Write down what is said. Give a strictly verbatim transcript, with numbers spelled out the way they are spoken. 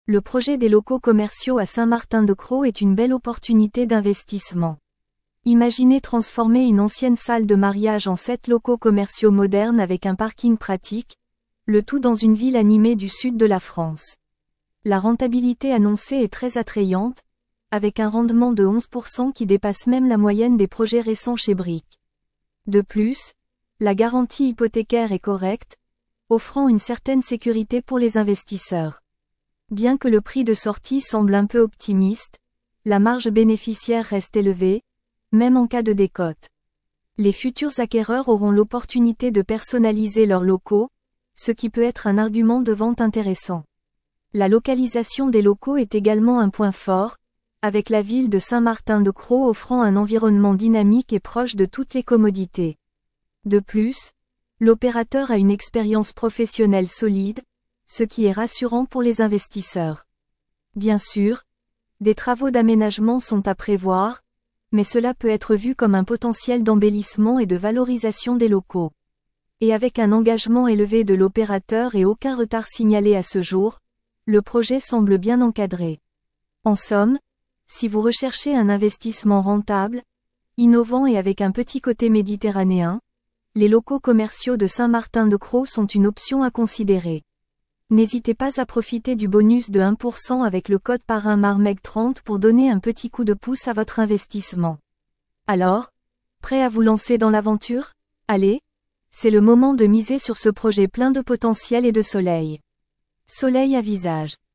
Le projet des locaux commerciaux à Saint-Martin-de-Crau est une belle opportunité d'investissement. Imaginez transformer une ancienne salle de mariage en sept locaux commerciaux modernes avec un parking pratique, le tout dans une ville animée du sud de la France. La rentabilité annoncée est très attrayante, avec un rendement de onze pour cent qui dépasse même la moyenne des projets récents chez Brick. De plus, la garantie hypothécaire est correcte, offrant une certaine sécurité pour les investisseurs. Bien que le prix de sortie semble un peu optimiste, la marge bénéficiaire reste élevée, même en cas de décote. Les futurs acquéreurs auront l'opportunité de personnaliser leurs locaux, ce qui peut être un argument de vente intéressant. La localisation des locaux est également un point fort, avec la ville de Saint-Martin-de-Crau offrant un environnement dynamique et proche de toutes les commodités. De plus, l'opérateur a une expérience professionnelle solide, ce qui est rassurant pour les investisseurs. Bien sûr, des travaux d'aménagement sont à prévoir, mais cela peut être vu comme un potentiel d'embellissement et de valorisation des locaux. Et avec un engagement élevé de l'opérateur et aucun retard signalé à ce jour, le projet semble bien encadré. En somme, si vous recherchez un investissement rentable, innovant et avec un petit côté méditerranéen, les locaux commerciaux de Saint-Martin-de-Crau sont une option à considérer. N'hésitez pas à profiter du bonus de un pour cent avec le code parrain Marmeg trente pour donner un petit coup de pouce à votre investissement. Alors, prêt à vous lancer dans l'aventure? Allez, c'est le moment de miser sur ce projet plein de potentiel et de soleil. Soleil à visage.